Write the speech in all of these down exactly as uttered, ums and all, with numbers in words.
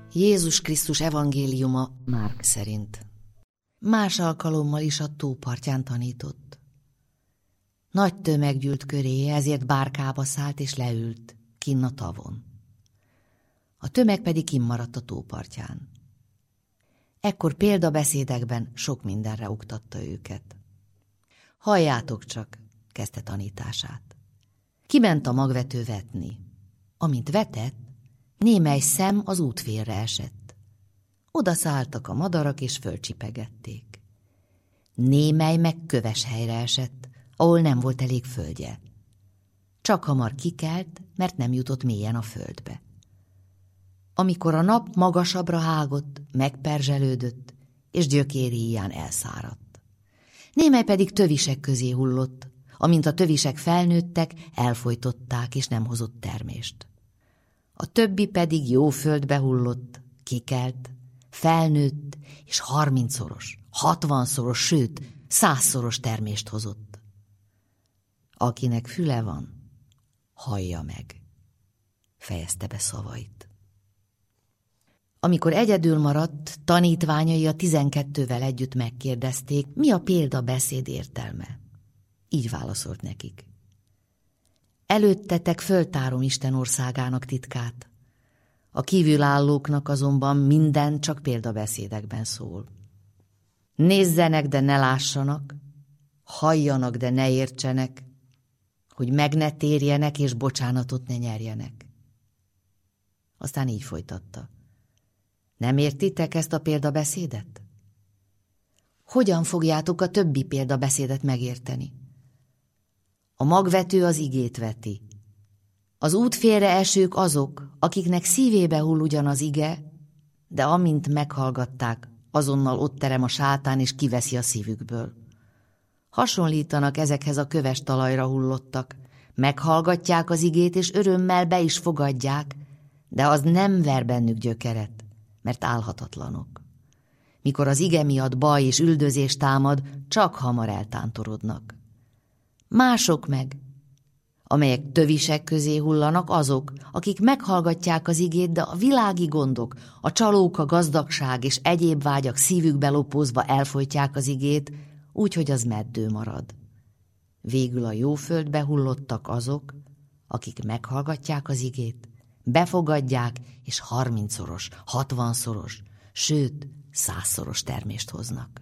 Jézus Krisztus evangéliuma Márk szerint. Más alkalommal is a tópartján tanított. Nagy tömeg gyűlt köréje, ezért bárkába szállt és leült, kinn a tavon. A tömeg pedig kinn maradt a tópartján. Ekkor példabeszédekben sok mindenre oktatta őket. Halljátok csak, kezdte tanítását. Kiment a magvető vetni. Amint vetett, némely szem az útfélre esett. Oda szálltak a madarak és fölcsipegették. Némely meg köves helyre esett, ahol nem volt elég földje. Csak hamar kikelt, mert nem jutott mélyen a földbe. Amikor a nap magasabbra hágott, megperzselődött, és gyökéri híján elszáradt. Némely pedig tövisek közé hullott, amint a tövisek felnőttek, elfojtották, és nem hozott termést. A többi pedig jó földbe hullott, kikelt, felnőtt, és harmincszoros, hatvanszoros, sőt, százszoros termést hozott. Akinek füle van, hallja meg, fejezte be szavait. Amikor egyedül maradt, tanítványai a tizenkettővel együtt megkérdezték, mi a példabeszéd értelme. Így válaszolt nekik. Előttetek föltárom Isten országának titkát. A kívülállóknak azonban minden csak példabeszédekben szól. Nézzenek, de ne lássanak, halljanak, de ne értsenek, hogy meg ne térjenek és bocsánatot ne nyerjenek. Aztán így folytatta. Nem értitek ezt a példabeszédet? Hogyan fogjátok a többi példabeszédet megérteni? A magvető az igét veti. Az útfélre esők azok, akiknek szívébe hull ugyan az ige, de amint meghallgatták, azonnal ott terem a sátán és kiveszi a szívükből. Hasonlítanak ezekhez a köves talajra hullottak, meghallgatják az igét és örömmel be is fogadják, de az nem ver bennük gyökeret, mert álhatatlanok. Mikor az ige miatt baj és üldözés támad, csak hamar eltántorodnak. Mások meg, amelyek tövisek közé hullanak, azok, akik meghallgatják az igét, de a világi gondok, a csalók, a gazdagság és egyéb vágyak szívükbe lopózva elfojtják az igét, úgyhogy az meddő marad. Végül a jó földbe hullottak azok, akik meghallgatják az igét, befogadják, és harmincszoros, hatvanszoros, sőt, százszoros termést hoznak.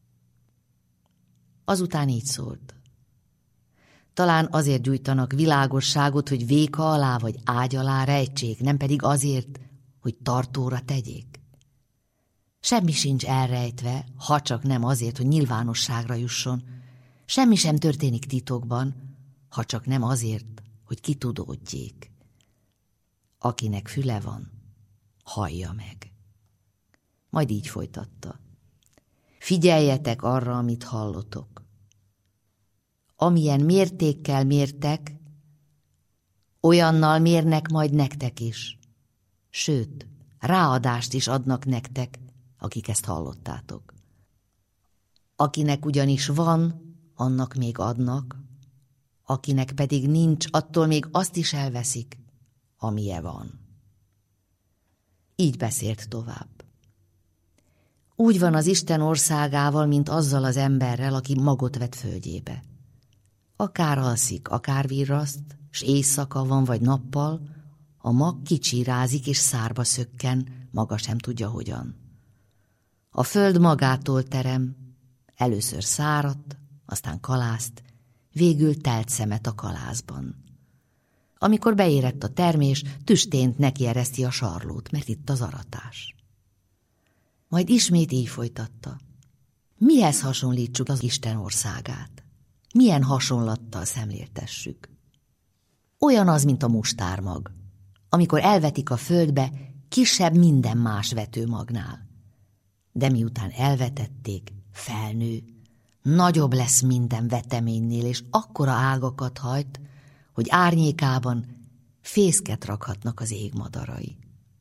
Azután így szólt. Talán azért gyújtanak világosságot, hogy véka alá vagy ágy alá rejtsék, nem pedig azért, hogy tartóra tegyék. Semmi sincs elrejtve, ha csak nem azért, hogy nyilvánosságra jusson. Semmi sem történik titokban, ha csak nem azért, hogy kitudódjék. Akinek füle van, hallja meg. Majd így folytatta. Figyeljetek arra, amit hallotok. Amilyen mértékkel mértek, olyannal mérnek majd nektek is. Sőt, ráadást is adnak nektek, akik ezt hallottátok. Akinek ugyanis van, annak még adnak, akinek pedig nincs, attól még azt is elveszik, amije van. Így beszélt tovább. Úgy van az Isten országával, mint azzal az emberrel, aki magot vet földjébe. Akár alszik, akár virraszt, s éjszaka van vagy nappal, a mag kicsírázik és szárba szökken, maga sem tudja hogyan. A föld magától terem, először száradt, aztán kalászt, végül telt szemet a kalászban. Amikor beérett a termés, tüstént nekiereszti a sarlót, mert itt az aratás. Majd ismét így folytatta. Mihez hasonlítsuk az Isten országát? Milyen hasonlattal szemléltessük? Olyan az, mint a mustármag, amikor elvetik a földbe, kisebb minden más vetőmagnál. De miután elvetették, felnő, nagyobb lesz minden veteménynél, és akkora ágakat hajt, hogy árnyékában fészket rakhatnak az égmadarai.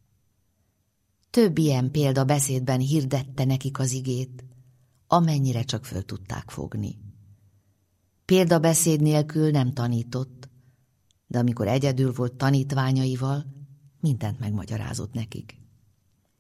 Több ilyen példa beszédben hirdette nekik az igét, amennyire csak föl tudták fogni. Példabeszéd nélkül nem tanított, de amikor egyedül volt tanítványaival, mindent megmagyarázott nekik.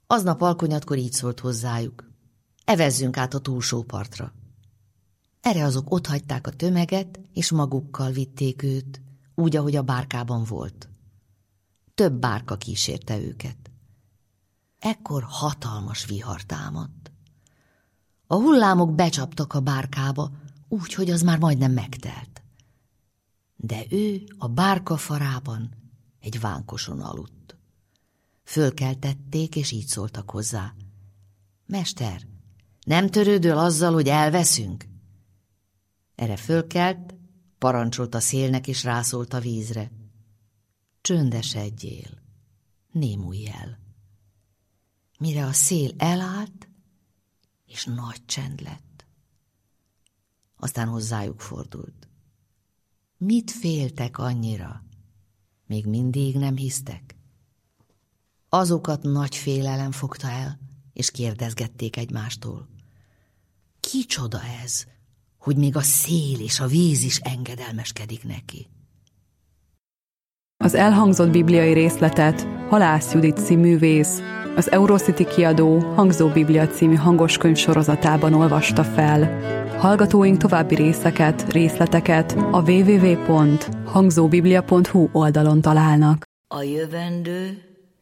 Aznap alkonyatkor így szólt hozzájuk: evezzünk át a túlsó partra. Erre azok otthagyták a tömeget, és magukkal vitték őt, úgy, ahogy a bárkában volt. Több bárka kísérte őket. Ekkor hatalmas vihar támadt. A hullámok becsaptak a bárkába, úgy, hogy az már majdnem megtelt. De ő a bárka farában egy vánkoson aludt. Fölkeltették, és így szóltak hozzá: mester, nem törődöl azzal, hogy elveszünk? Erre fölkelt, parancsolt a szélnek, és rászólt a vízre: csöndesedjél, némulj el. Mire a szél elállt, és nagy csend lett. Aztán hozzájuk fordult: mit féltek annyira? Még mindig nem hisztek? Azokat nagy félelem fogta el, és kérdezgették egymástól: kicsoda ez, hogy még a szél és a víz is engedelmeskedik neki? Az elhangzott bibliai részletet Halász Judit színművész az Eurocity kiadó Hangzó Biblia című hangoskönyv sorozatában olvasta fel. Hallgatóink további részeket, részleteket a double-u double-u double-u pont hangzóbiblia pont hu oldalon találnak. A jövendő